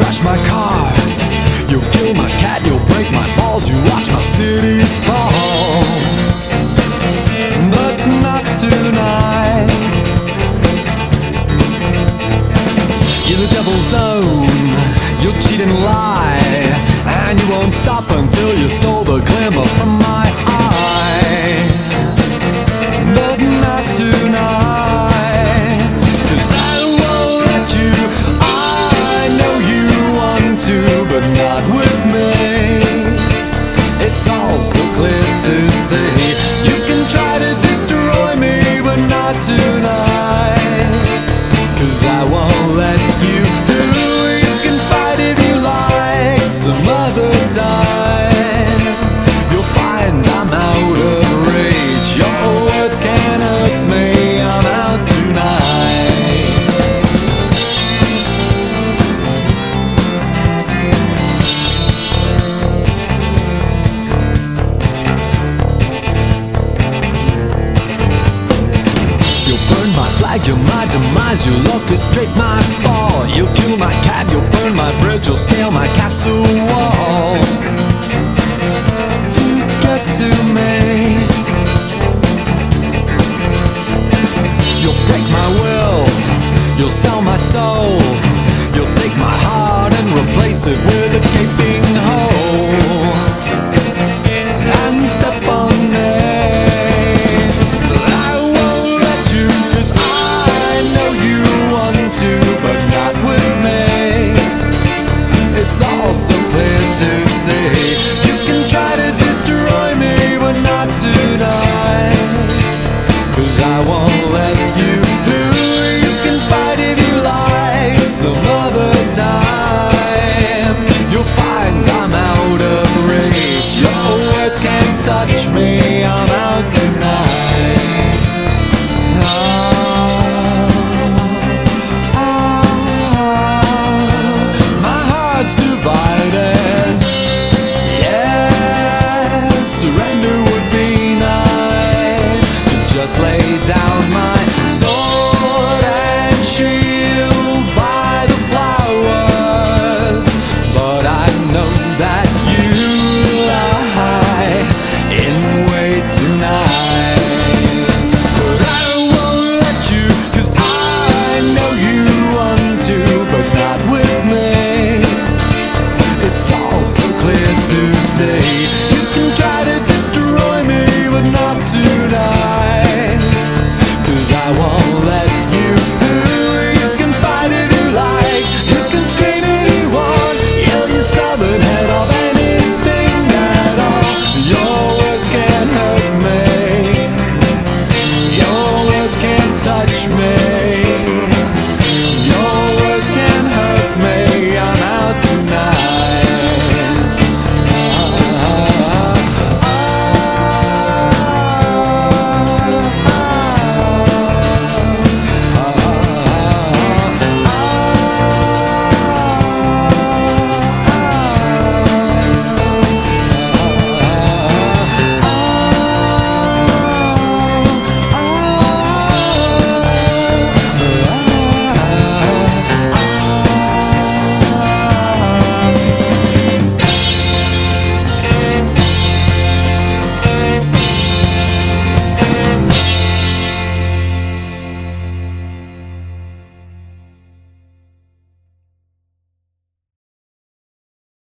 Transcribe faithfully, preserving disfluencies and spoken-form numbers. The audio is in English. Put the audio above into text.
crash my car, you'll kill my cat, you'll break my balls, you watch my cities fall. But not tonight. You're the devil's own, you'll cheat and lie, and you won't stop until you stole the glimmer from my eye. But not tonight, 'cause I won't let you. I know you want to, but not with me. It's all so clear to see. You can try to destroy me, but not tonight, 'cause I won't let you. You can fight if you like, some other time. You'll find I'm out of reach. Your words can't hurt me, I'm out tonight. You'll burn my flag, you're my demise, you'll orchestrate my fall. You'll kill my cat, you'll burn my bridge, you'll scale my castle wall to get to me. You'll break my will, you'll sell my soul, you'll take my heart and replace it with a gaping hole and step on me. But I won't let you, 'cause I know you want to, but not with me. It's all so clear to see. You can try to destroy me, but not tonight, 'cause I won't let you. You can fight if you like, some other time. You'll find I'm out of reach. Your words can't touch me, I'm out tonight. Ah, ah, my heart's divided. Yeah, surrender would be nice, to just lay down my sword and shield by the flowers. But I know that you lie in wait tonight. But I won't let you, 'cause I know you want to, but not with me. It's all so clear to see. You can try to destroy me, but not tonight, 'cause I won't let you. You can fight if you like, you can scream if you want, yell your stubborn head off, anything at all. Your words can't hurt me, your words can't touch me.